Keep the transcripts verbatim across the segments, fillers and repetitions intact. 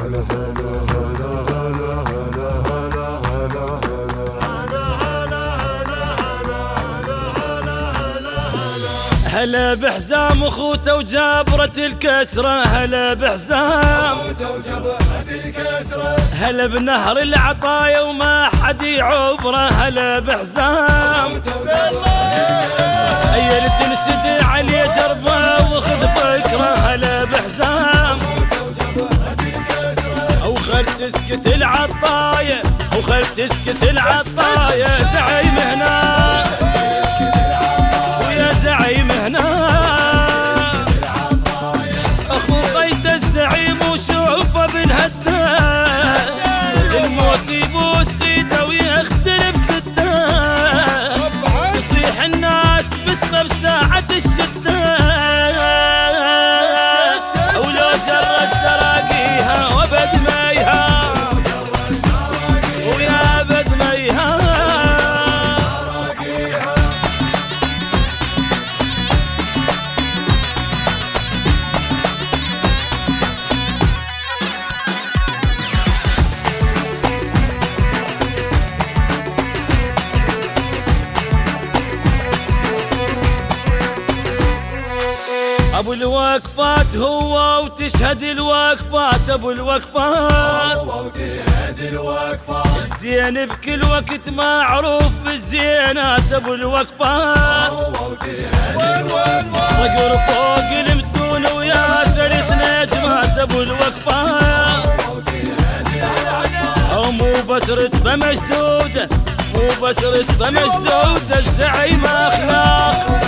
هلا بحزام اخوته وجبرة الكسرة، هلا بحزام هلا بنهر العطايا وما حد يعبره، هلا بحزام هيا تنشد عليه جربه وخذ فكره، هلا بحزام او خل تسكت العطايا وخل تسكت العطايا، زعيم هنا ويا زعيم هنا اخو قيت الزعيم وشوفه بالهداد، الموت يبوس ايده ويختلف سده، يصيح الناس باسمه بساعة الشدة، ولو جر السراقيها وابد ميها ويا ابد ميها. ابو الوقفات هو وتشهد الوقفات، ابو الوقفات هو وتشهد الوقفات، زين بكل وقت معروف بالزينات، ابو الوقفات هو وتشهد الوقفات، صقر فوق المتون ويا ثلاث نجمات، ابو الوقفات هو وتشهد الوقفات، مو بس رتبه مشدوده مو بس رتبه مشدوده، الزعيم اخلاق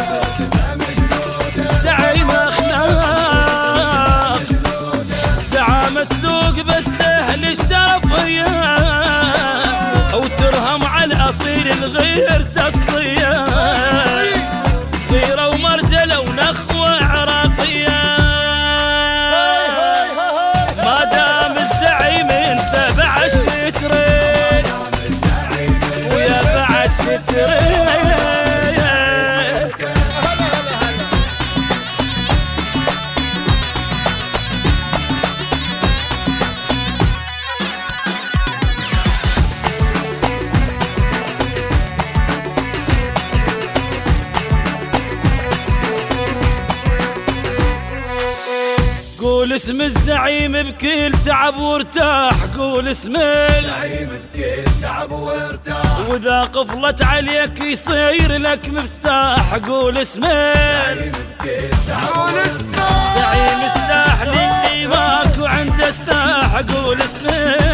زعيم اخلاق، زعامة ذوق بس تهل الشرف وياه، او ترهم على الاصيل الغير تصطيه، غيره ومرجله ونخوه عراقيه، ما دام الزعيم انت بعد شتري ويا بعد شتري. قول اسم الزعيم بكل تعب وارتاح، قول اسم الزعيم بكل تعب وارتاح، واذا قفلت عليك يصير لك مفتاح، قول اسم الزعيم بكل تعب وارتاح، زعيم سلاح للي ماكو عنده سلاح، قول اسم